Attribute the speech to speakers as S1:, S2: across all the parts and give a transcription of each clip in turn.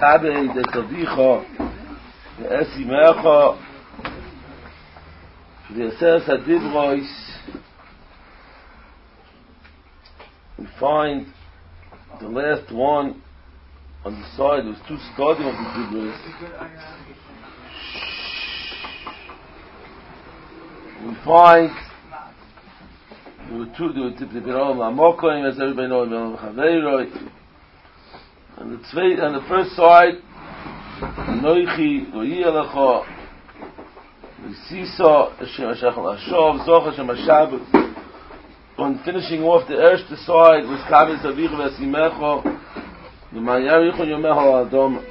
S1: Kabe de Tavicha, the Esimecha, the Aseres HaDibros. We find the last one on the side was two starting of the Dibros. We find there were the Biram Amokoim, as everybody knows, Biram Chaveiroi. And the first side, Noichi, Roi Elecha, Sisa, Hashem Hashachal Hashov, Zoch Hashem Hashabut. And finishing off the first side was Kavis Avicha Vesimecha, the Mayarichon Yomecha Adom.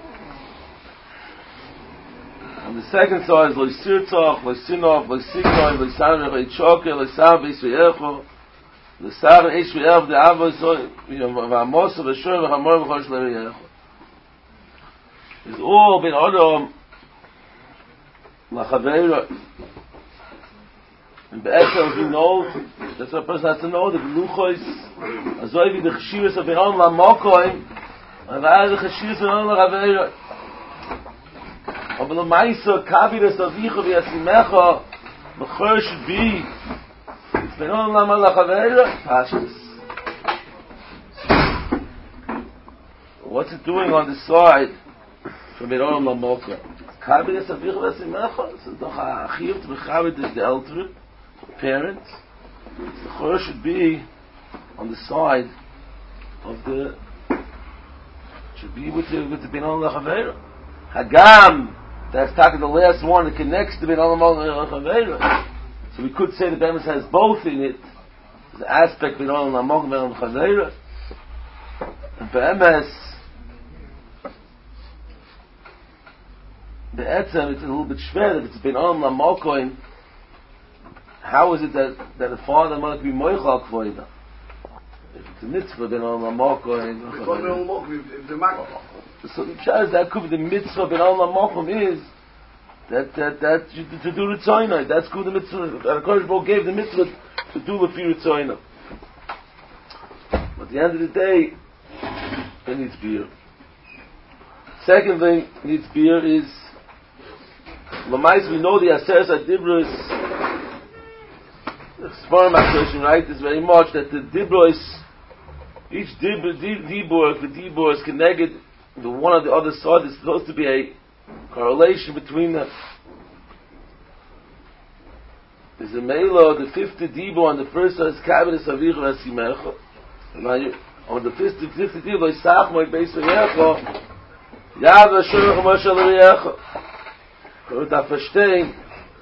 S1: On the second side is Lo Sirtach, Lo Sinov, Lo Signov, Lo Sanach, Lo Choker, Lo Sav Yisraelcho, Lo Sav Yisrael, the Avos, Vamos, Vashor, V'Hamor, V'Chosh L'Yelcho. It's all been Adam, L'Chaveira. And Be'etzem, we know, that's what a person has to know, the Luchos, Azoivi, the Cheshivas of Be'am, L'Mokoim, and the Cheshivas of Be'am, L'Chaveira. Aber the Maisa, Kaviras Avicha V'Yasimecha, the Chor should be, it's Be'am, L'Chaveira, Pashas. What's it doing on the side from Be'am, L'Mokoim? Kaviras Avicha V'Yasimecha, so doch Achiv, T'Mechavet is the elder parents. The Chor should be on the side of the, should be with the Be'am, L'Chaveira. Hagam, that's talking the last one that connects to Be'am L'Chaveira. So we could say the Be'emes has both in it, the aspect Be'am L'Chaveira. And Be'emes, the Etzem, it's a little bit schwer, if it's Be'am L'Mokoim, how is it that the father might be Moichal Kvoida? If it's a mitzvah, Be'am L'Mokoim,
S2: if the Mak.
S1: So the pshat that could be the mitzvah Be'am L'Mokoim is that to do the tzayna. That's good the mitzvah. And HaKadosh Baruch gave the mitzvah to do the fear tzayna. But at the end of the day, it needs beer. Second thing needs beer is Lamais. We know the Aseres HaDibros. The Sforim HaKadoshim write this very much that the Dibros, each Dibor, the Dibor is connected. The one on the other side is supposed to be a correlation between them. There's a Mela, the 50th Dibor on the first side is Kaviras Avicha V'Yasimecha. On the 50th Dibor is Sachmoy Beis V'Yecha. Yad V'Shorach Moshe L'Yecha. We're not verstehen.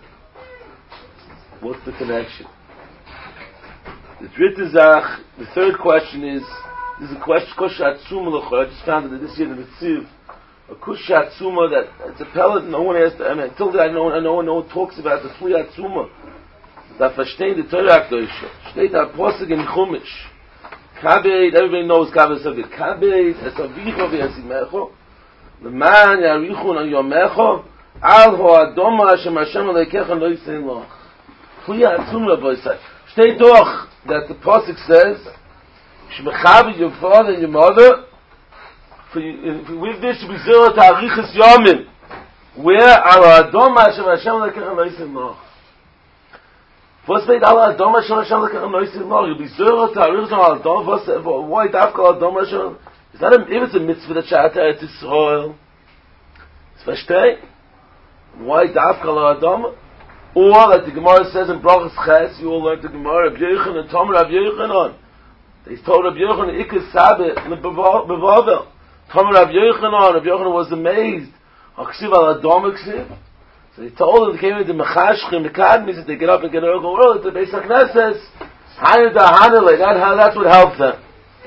S1: What's the connection? The dritte Zach, the third question is, this is a question, Kusha Atzuma L'chor. I just found that this year the Mitziv, a Kusha Atzuma, that it's a pellet, no one has to, I mean, until then, no one talks about the Tli Atzuma. That verstehen the Torah HaKadosh. Steht a Posig in Chumash. Kabed, everybody knows Kabed Savit. Kabed, es Avicha V'Yasimecha, L'man Yarichun Al Yomecha, Al Ho Adoma Hashem Hashem Aleikecha Lo Yisein Loch. Tli Atzuma L'Voisai. Steht doch, that the Posig says, Shmechavi your father and your mother, with this to be zero to Arichas Yomim, where Al Adom Hashem Hashem Lekechem Lo Yisein Loch. What's made Al Adom Hashem Hashem Lekechem Lo Yisein Loch? You'll be zero to Arichas Al Adom. Why Dafka Al Adom Hashem? Is that if it's a mitzvah that Shat Eretz Yisrael? It's versteh. Why Dafka Al Adom? Or like the Gemara says in Brachas Ches, you all learn the Gemara, Rabbi Yochanan and Tomer Rabbi Yochanan. They told Rabbi Yochanan, Ikas Sabbath in the Bevavel. Tomer Rabbi Yochanan was amazed. Aksiv al Adom Aksiv. So he told them, they came into Mechashchim, the Kadmis, they get up and get early, go early to the Beis HaKnesses. That's what helped them.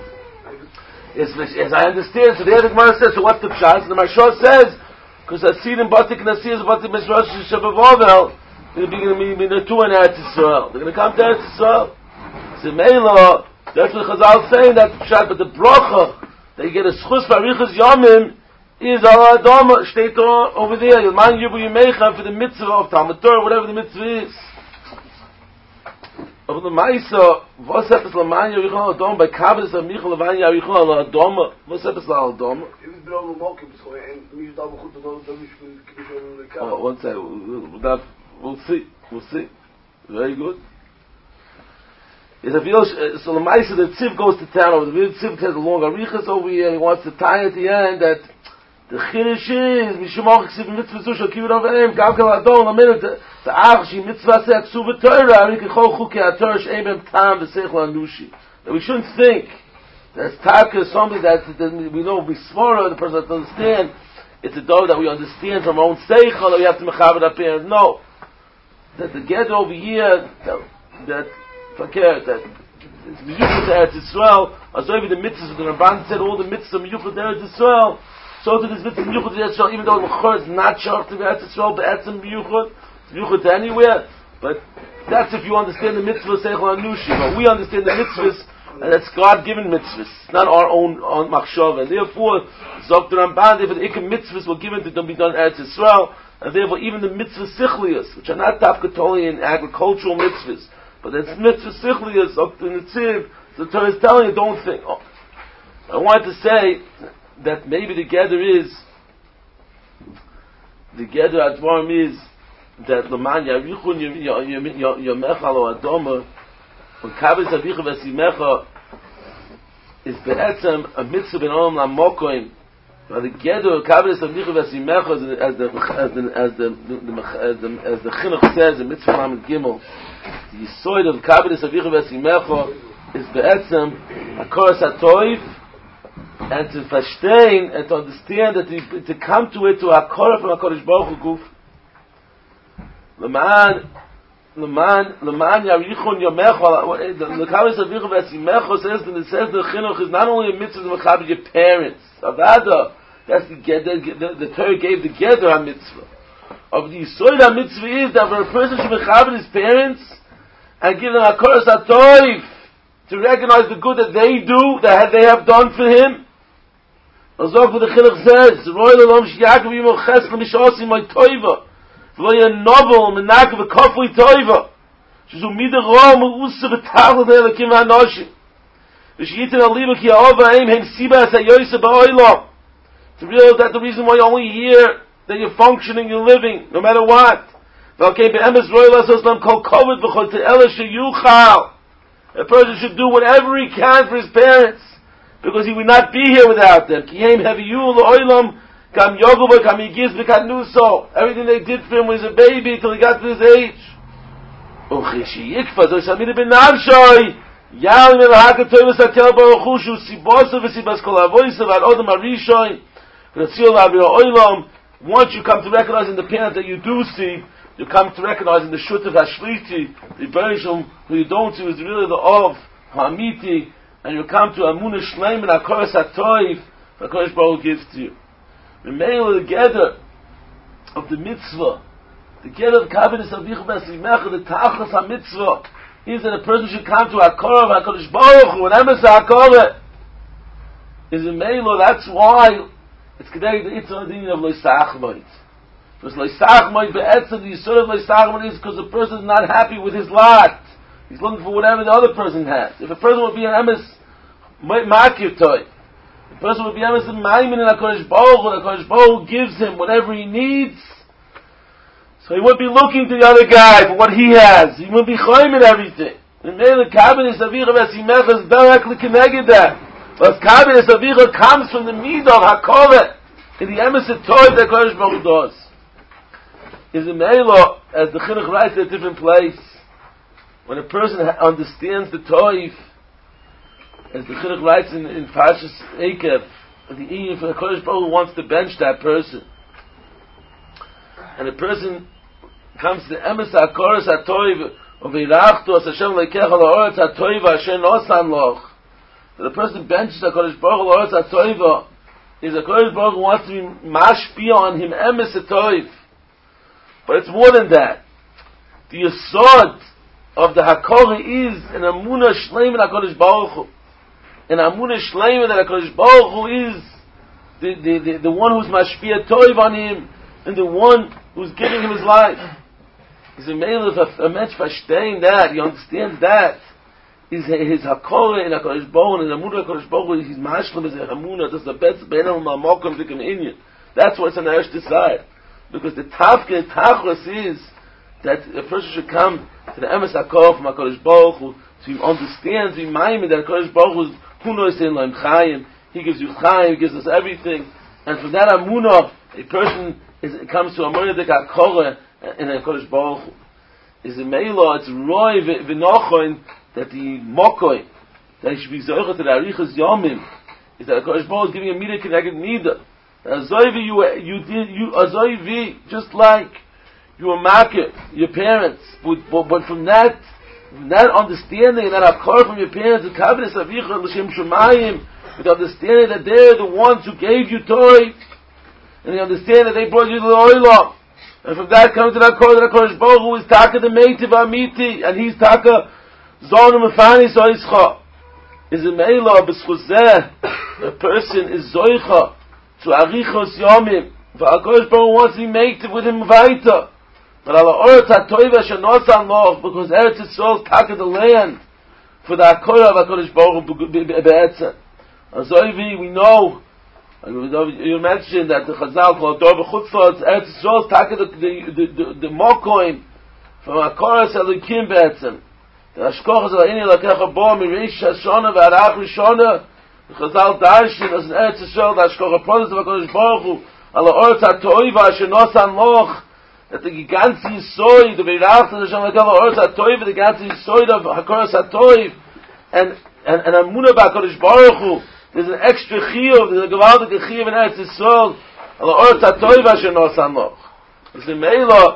S1: As I understand, so the other Gemara says, so what's the pshat? The Mashal says, because Asidim Batik Nasir is Batik Mishrash Shebevavel, they're going to be the two in Eretz Yisrael. They're going to come to Eretz Yisrael. So Mela, that's what Chazal is saying, that's the pshat, but the bracha, that you get a schus for Arichas Yomim, is Al Adom, steht over there, Yilman Yibu Yimecha, for the mitzvah of Talmud Torah, whatever the mitzvah is. Of the Maisa, was happens Laman Yarichon Al Adom, by Kabbas of Michal Laman Yarichon Al Adom, was happens Al Adom?
S2: It was Bilam Malkim so and me da goed dat dat is
S1: one second. We'll see. Very good. So the Maisa, the Tziv goes to town over. The Tziv has a long arichas over here. He wants to tie at the end that the Chiddush is Mishumach Ksiv Mitzvah Zusha Kivud Avayim Gavkel Adon a minute the Achshi Mitzvah Seh Ksuva Torah Arik Echol Chukei HaTorah She'en Bem Tam V'Seichel Anushi. That we shouldn't think that Taka is something that we know will be smarter, the person that understand. It's a dog that we understand from our own Seichel that we have to mechaber our parents. No. That the get over here that it's miyuchad to Eretz Yisrael, as over the mitzvahs, the Ramban said all the mitzvahs are miyuchad to Eretz Yisrael, so to this mitzvah miyuchad to Eretz Yisrael, even though the L'chor is not sharp to Eretz Yisrael, but it's miyuchad to anywhere, but that's if you understand the mitzvah Seichel Anushi, but we understand the mitzvahs, and that's God-given mitzvahs, not our own machshava, and therefore, Zok the Ramban, therefore the ikam mitzvahs were given to be done in Eretz Yisrael, and therefore even the mitzvah sichlius, which are not tafkatoli and agricultural mitzvahs, but it's mitzvah sichlius up in the tziv. So the Torah is telling you, don't think. Oh. I want to say that maybe the gather advarim is that leman yarichun yomechal o adoma when kabel savicha v'simecha is be'etzem a mitzvah ben olam lamokoim. But the gather kabel savicha v'simecha as the chinuch says in mitzvah lamed gimel. The yisoid of Kabbalah Savicha V'Simecha is be'etzem HaKoros HaToiv, and to verstehen and to understand that to come to it to HaKorah from HaKadosh Baruch Hu Guf. L'man Yarichon Yomecha, the Kabbalah Savicha V'Simecha says the chinuch is not only a mitzvah to mechaber your parents, Avada, that's the Torah gave the Geder HaMitzvah. Of the Yisoid HaMitzvah is that for a person should mechaber his parents and give them a koros hatoiv to recognize the good that they do, that they have done for him. Azok what the Chinuch says, Roy L'Olam Sh'Yakov Yimol Ches L'Mishosim Oy Toiva V'lo Yenovel Menak V'Kofli Toiva Sh'zu Midah Ro M'Usa V'Tachel D'Elakim Ha'Noshim V'Sh'yitin Aliva Ki Ha'ova Eim Hem Siba As HaYoyse Ba'olam, to realize that the reason why you're only here, that you're functioning, you're living, no matter what. A person should do whatever he can for his parents, because he would not be here without them. Everything they did for him was a baby till he got to his age. Once you come to recognizing the parent that you do see, you come to recognizing the Shutav Hashliti, the Bereshim, who you don't see is really the Ov, Hamiti, and you come to Amunah Shleim and HaKoros HaToiv, the HaKadosh Baruch Hu gives to you. The mail of the gather of the mitzvah, the gather of Kabbalah Savicha V'Simecha, the Tachas HaMitzvah, is that a person should come to HaKorah of HaKadosh Baruch Hu, and Emes HaKorah, is a mail, that's why it's kedei the itzah adin of loisachmoid. Because loisachmoid be'etzah, the yisur of loisachmoid is because the person is not happy with his lot. He's looking for whatever the other person has. If a person would be an emes makir toy, the person would be emes maimin in HaKadosh Baruch Hu, the HaKadosh Baruch Hu gives him whatever he needs. So he wouldn't be looking to the other guy for what he has. He wouldn't be choym in everything. And the Kabbalah Savicha V'Simecha is directly connected that. But Kabbalah Savicha comes from the midah of HaKorah in the emes toy that HaKadosh Baruch Hu does. Is a Meilo, as the Chinuch writes at a different place, when a person understands the Toiv, as the Chinuch writes in Parshas Eikev, the Iyim for the HaKadosh Baruch Hu wants to bench that person. And a person comes to the emes HaKoros HaToiv, of Irachtu as Hashem Leikecha La'oretz HaToiv Asher Nosan Loch. That the person benches HaKadosh Baruch Hu La'oretz HaToiv is HaKadosh Baruch Hu wants to be mashpia on him emes HaToiv. But it's more than that. The yesod of the HaKorah is an Amunah Shleim in HaKadosh Baruch Hu. An Amunah Shleim that HaKadosh Baruch Hu is the one who's mashpia toiv on him, and the one who's giving him his life. He's a male of a mensch verstehen that, he understands that. is his hakore in HaKadosh Baruch Hu, and the Amuna HaKadosh Baruch Hu, he's mashlim is a Hamuna, that's the best Beinam Ma'amokim Vikim Inyan. That's what's on the Ershte side. Because the Tafke Tachlis is that a person should come to the Emes HaKor from HaKadosh Baruch Hu, so he understands, he maimed that HaKadosh Baruch Hu is Huno Yisrael Laim Chayim, he gives you Chayim, he gives us everything, and from that Amunah, a person comes to a Mordek HaKorah in HaKadosh Baruch Hu. Is a Meila, it's Roy V'nochoin, that the Mokoi, that he should be Zoichet to the Arichas Yomim, is that HaKadosh Baruch Hu is giving a Midah Keneged Midah. Azoivi, you Azoivi, just like you were market, your parents, but from that understanding, and that Hakor from your parents, the Kavanah Avicha L'Shem Shemayim, with the understanding that they're the ones who gave you Torah, and the understanding that they brought you to the Oilam, and from that comes to that HaKadosh Baruch Hu is Taka the Meitiv Amiti, and he's Taka Zonu Mefani Soischa. Is a Meila B'schuzeh, a person is Zoicha to Arichos Yomim, for HaKadosh Baruch Hu wants to be Meitiv with him Vaita. But Allah Oretz HaToiva Shenosan Loch, because Eretz Yisrael is Taka the land for the Hakora of HaKadosh Baruch Hu Be'etzem. Azoivi, we know, you mentioned that the Chazal called Dor B'chutzot, Eretz Yisrael is Taka the Mokoim from HaKora Selikim Be'etzem. The Hashkochas Ha'ini Lakecha Bo Mirish Hashona V'Arach Rishona, the Chazal Darshin as an Eretz Yisrael, the Hashkocha Prodes of HaKadosh Baruch Hu, Allah Oretz HaToiva Shenosan Loch, that the ganze Yisoid, the Beirach, the Hashem HaKadosh Oretz HaToiv, the ganze Yisoid of HaKoros HaToiv, and Amunah HaKadosh Baruch Hu, there's an extra Chiyuv, there's a Gevaldik Chiyuv in Eretz Yisrael, Allah Oretz HaToiv Asher Nosan Loch. It's the Meila,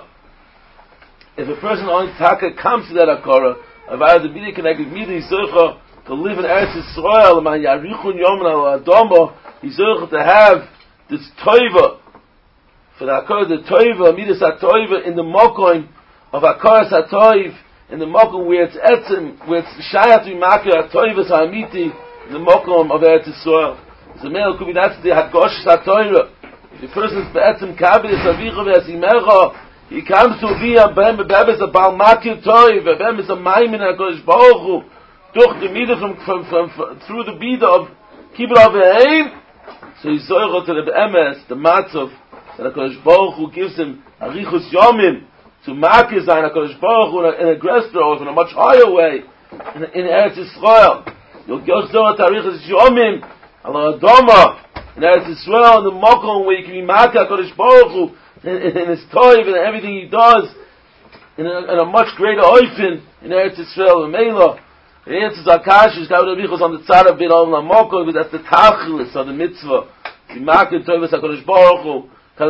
S1: if a person on Taka comes to that Hakora, Avayah the Bidi connected Midi Yisrocha, to live in Eretz Yisrael, Man Yarichun Yom Al Adomo, Yisrocha to have this Toiva, for the Hakor, the Toiva, Midas HaToiva, in the Mokoim of Hakor HaToiv, in the Mokoim where it's Etzim, where it's Shayat V'Makir HaToiva Ha'amiti, in the Mokoim of Eretz Yisrael. The male could be that's the Hagosh HaToiva. If the person is Be'etzim Kabir Savicha V'Asimecha, he comes to be a Bem is a Baal Makir Toiv, a Bem is a Maimin HaKodesh Baruch Hu, durch the Midah from through the Midah of Kibbutz Aveim, so he's Zoicha to the Be'emes, the Matzov, that HaKadosh Baruch Hu gives him Arichus Yomim to Makir Zayin HaKadosh Baruch Hu in a greater or in a much higher way in Eretz Yisrael. You'll go to Arichus Yomim Allah Adoma in Eretz Yisrael in the Mokom where you can be Makir HaKadosh Baruch Hu in his Toiv and everything he does in a much greater oifen in Eretz Yisrael and Meila. The answer is Akashish Kavod Avichos on the tzad of Bin Olam LaMokom, because that's the Tachlis of the mitzvah. The Makir Toivas HaKadosh Baruch Hu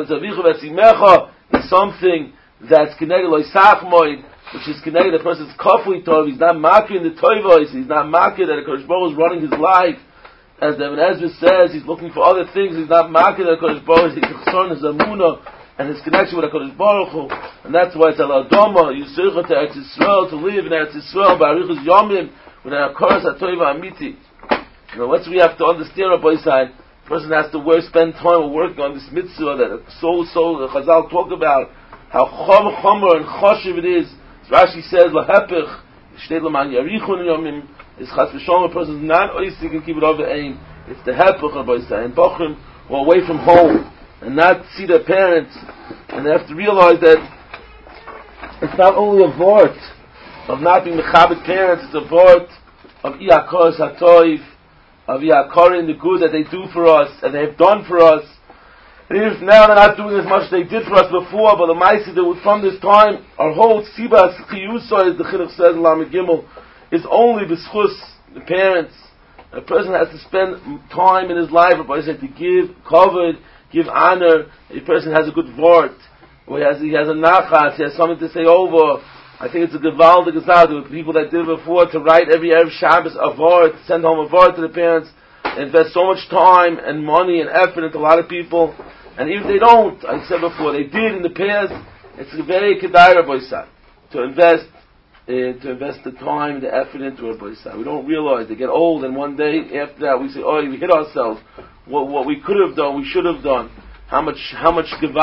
S1: is something that's connected like Sachmoid, which is connected to the person's Kafui Tov. He's not marking the Toivos, he's not marking that HaKadosh Baruch Hu is running his life. As the Ibn Ezra says, he's looking for other things, he's not marking that HaKadosh Baruch Hu, he's concerned his Amunah and his connection with HaKadosh Baruch Hu. And that's why it's Al Adoma, Yisircha to Eretz Yisrael, to live in Eretz Yisrael, Ba'arichus Yomim, with an Hakoras HaToiva Amiti. You know, what we have to understand, Rabbi Yisai, person has to spend time working on this mitzvah that the Chazal talk about how chomer and choshev it is. As Rashi says, lahepich, shtei l'man yarichun yomim, is chas v'shom, a person is not oisig and keep it over aim. It's the hepich, Rabbi Yisai, and bochim who are away from home and not see their parents, and they have to realize that it's not only a vort of not being mechabit parents, it's a vort of iyakos hatoiv, of Yakar the good that they do for us and they have done for us. And even if now they're not doing as much as they did for us before, but the Maisi that from this time, our whole Tzibas Chiyusa, as the Chinuch says in Lamed Gimel, is only b'schus the parents. A person has to spend time in his life, a person has to give covered, give honor. A person has a good word, or he has a nachas, he has something to say over. I think it's a gevaldig gezad with people that did it before to write every Erev Shabbos a vort, send home a vort to the parents, invest so much time and money and effort into a lot of people, and even if they don't, I said before, they did in the past, it's a very kedai Rabbi Yisai, to invest the time, the effort into Rabbi Yisai. We don't realize, they get old and one day after that we say, oh, we hit ourselves, what we could have done, we should have done, how much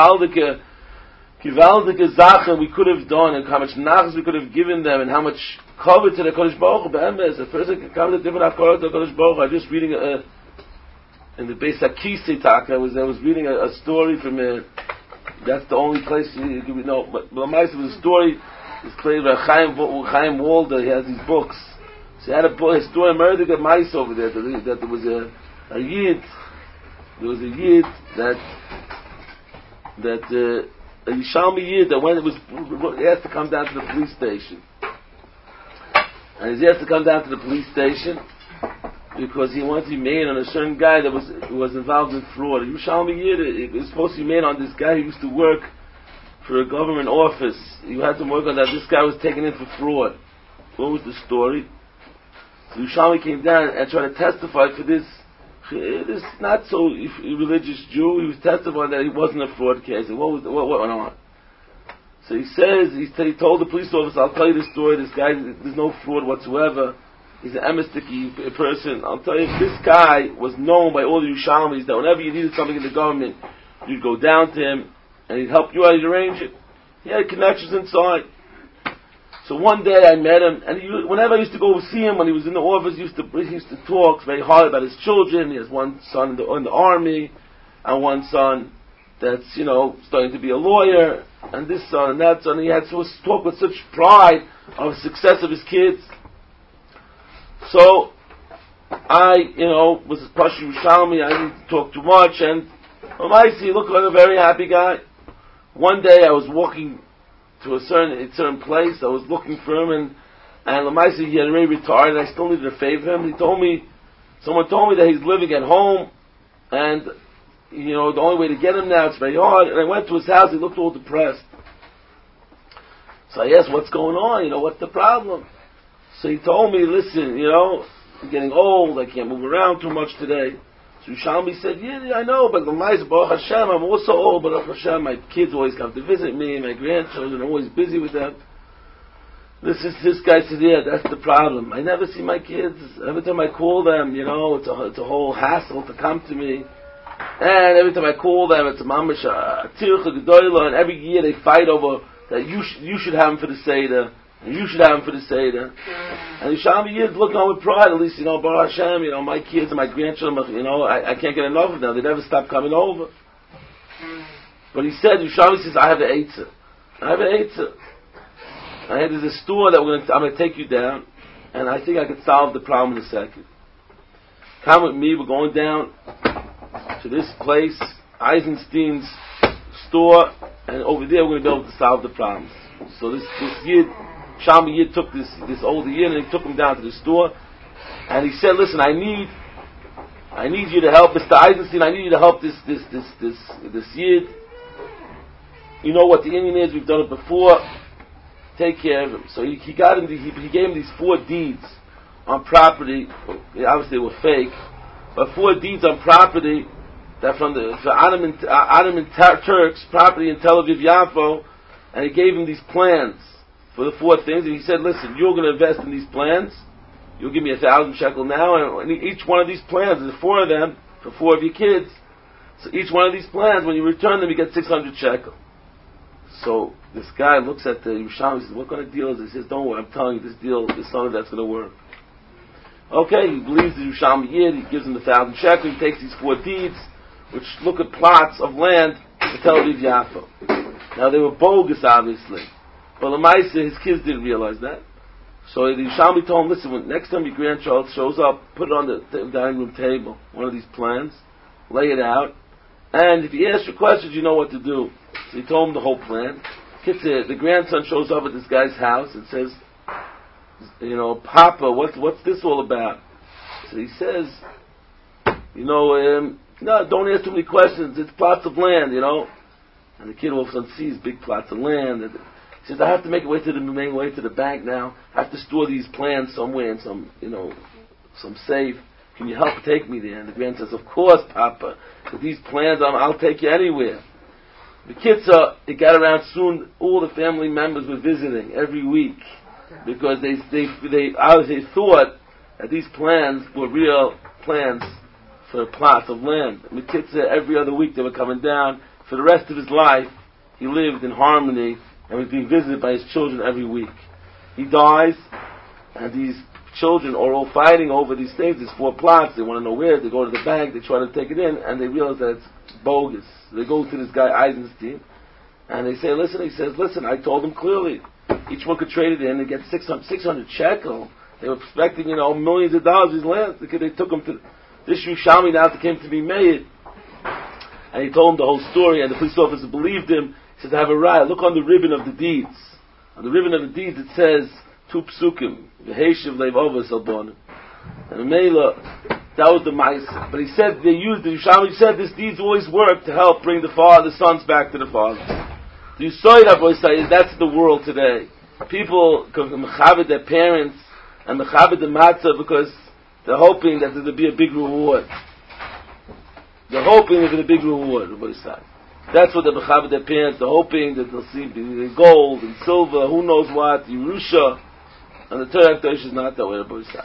S1: gewaldige Sachen we could have done, and how much nachas we could have given them, and how much covered to the Kodesh Baruch Hu, be'emes, a person can come to different hakarat to the Kodesh Baruch Hu. I was just reading in the Beis Hakisi Taka, I was reading a story from that's the only place you know, but the mice was a story, it's played by Chaim Walder, he has these books. So he had a story, a murder of mice over there, that there was a Yid, a Yishalmi Yid, that when he has to come down to the police station. And he has to come down to the police station because he wanted to be made on a certain guy who was involved in fraud. A Yishalmi Yid, it was supposed to be made on this guy who used to work for a government office. You had to work on that. This guy was taken in for fraud. What was the story? So Yishalmi came down and tried to testify for this not so religious Jew. He was testifying that he wasn't a fraud case. And what went on? So he says, he told the police officer, I'll tell you the story, this guy, there's no fraud whatsoever. He's an emistiki person. I'll tell you, this guy was known by all the Yushalmis that whenever you needed something in the government, you'd go down to him and he'd help you out, he'd arrange it. He had connections inside. So one day I met him, and whenever I used to go see him when he was in the office, he used to talk very hard about his children. He has one son in the army, and one son that's, starting to be a lawyer, and this son and that son. He had to talk with such pride of the success of his kids. So I, was a Pashu Shalmi, I didn't talk too much, and he looked like a very happy guy. One day I was walking to a certain place, I was looking for him, and Lamaisi, he had already retired, and I still needed a favor of him. Someone told me that he's living at home, and, the only way to get him now, it's very hard, and I went to his house, he looked all depressed. So I asked, what's going on, what's the problem? So he told me, listen, I'm getting old, I can't move around too much today. So Yishalmi said, yeah, I know, but Baruch Hashem, I'm also old, but Baruch Hashem, my kids always come to visit me, my grandchildren, I'm always busy with them. This guy said, yeah, that's the problem. I never see my kids. Every time I call them, it's a whole hassle to come to me. And every time I call them, it's a mamash, a tircha gedoyla, and every year they fight over that you should have them for the Seder. And you should have him for the Seder. And Yishalmi Yid looking on with pride, at least, Baruch Hashem, my kids and my grandchildren, I can't get enough of them. They never stop coming over. But he said, Yishalmi says, I have an Eitzah. There's a store that I'm going to take you down, and I think I could solve the problem in a second. Come with me, we're going down to this place, Eisenstein's store, and over there we're going to be able to solve the problems. So this Yid, Shalmi Yid took this older Yid and he took him down to the store, and he said, listen, I need you to help Mr. Eisenstein, I need you to help this Yid. You know what the Indian is, we've done it before, take care of him. So he gave him these 4 deeds on property, obviously they were fake, but 4 deeds on property that from Ottoman Turks, property in Tel Aviv Yafo, and he gave him these plans for the 4 things, and he said, listen, you're going to invest in these plans, you'll give me 1,000 shekel now, and each one of these plans, there's 4 of them, for 4 of your kids, so each one of these plans, when you return them, you get 600 shekel. So this guy looks at the Yishalmi, he says, what kind of deal is this? He says, don't worry, I'm telling you, this deal is something that's going to work. Okay, he believes the Yishalmi Yid, he gives him 1,000 shekel, he takes these 4 deeds, which look at plots of land in Tel Aviv Yafo. Now they were bogus, obviously, but Lamaisa, his kids didn't realize that. So the Yishalmi told him, listen, when next time your grandchild shows up, put it on the dining room table, one of these plans, lay it out, and if he asks you questions, you know what to do. So he told him the whole plan. The grandson shows up at this guy's house and says, Papa, what's this all about? So he says, no, don't ask too many questions, it's plots of land, And the kid all of a sudden sees big plots of land. And he says, I have to make it way to the main way to the bank now. I have to store these plans somewhere in some safe. Can you help take me there? And the grand says, of course, Papa. With these plans, I'll take you anywhere. The kids, it got around soon, all the family members were visiting every week. Because they obviously thought that these plans were real plans for plots of land. And the kids said every other week they were coming down. For the rest of his life, he lived in harmony and was being visited by his children every week. He dies, And these children are all fighting over these things. There's 4 plots. They want to know where. They go to the bank. They try to take it in, and they realize that it's bogus. They go to this guy Eisenstein, and they say, "Listen." He says, "Listen, I told them clearly. Each one could trade it in and get 600 shekel. They were expecting, millions of dollars. These lands. They took them to this Yerushalmi now came to be made." And he told him the whole story, and the police officer believed him. He says, "I have a riot. Look on the ribbon of the deeds. On the ribbon of the deeds, it says 2 psukim. V'heshiv leiv avos albonim." And the Mela, that was the mice. But he said the Yerushalmi said this deeds always work to help bring the sons back to the father. The Yisoid HaBoisai, that's the world today. People mechabed their parents and mechabed the matzah because they're hoping that there'll be a big reward. They're hoping there's a big reward. That's what they're mechabed their parents. They're hoping that they'll see gold and silver, who knows what, Yerusha. And the Torah Kodesh is not that way.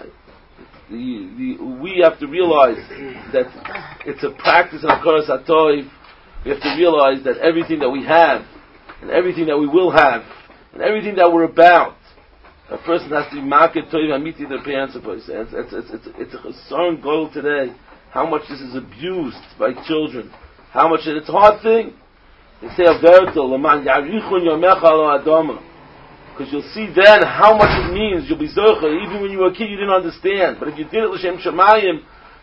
S1: We have to realize that it's a practice of Hakaras HaTov. We have to realize that everything that we have, and everything that we will have, and everything that we're about, a person has to be Maked Tov Hamiti their parents. It's a concern goal today. How much this is abused by children. How much it's a hard thing. They say because you'll see then how much it means. You'll be zocher. Even when you were a kid, you didn't understand. But if you did it l'shem shamayim,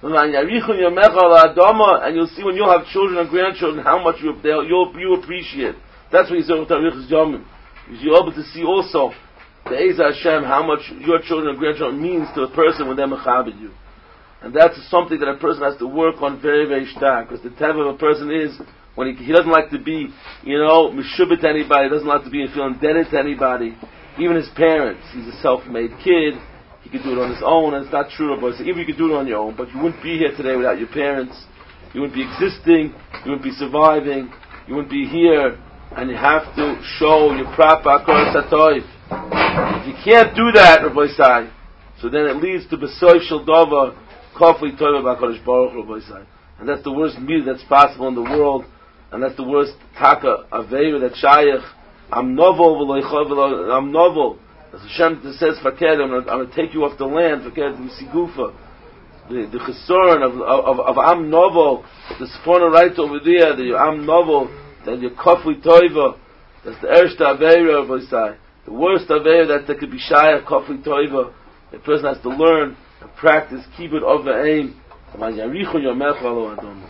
S1: and you'll see when you'll have children and grandchildren how much you appreciate. That's what Yisrael Tarich's Yomim. Because you're able to see also the Eza Hashem how much your children and grandchildren means to a person when they're mechabed you. And that's something that a person has to work on very, very stark. Because the type of a person is, when he doesn't like to be, meshubit to anybody, doesn't like to be feeling indebted to anybody, even his parents. He's a self-made kid, he could do it on his own, and it's not true, but even you could do it on your own, but you wouldn't be here today without your parents, you wouldn't be existing, you wouldn't be surviving, you wouldn't be here, and you have to show your proper Hakaras HaTov. If you can't do that, Rabbi Sai, so then it leads to B'soif Shel Dova, Kofli Tova B'HaKadosh Baruch Hu, Rabbi Sai. And that's the worst meal that's possible in the world. And that's the worst taka aveira that shayach. I'm novel, I'm novel. As Hashem says, "Faked, I'm going to take you off the land." Faked Misigufa, the chesron of I'm novel. The Sforna right over there, the I'm novel. Then your kofli toiva. That's the ershta aveira of Osai. The worst aveira that could be shayach kofli toiva. The person has to learn and practice, keep it over aim.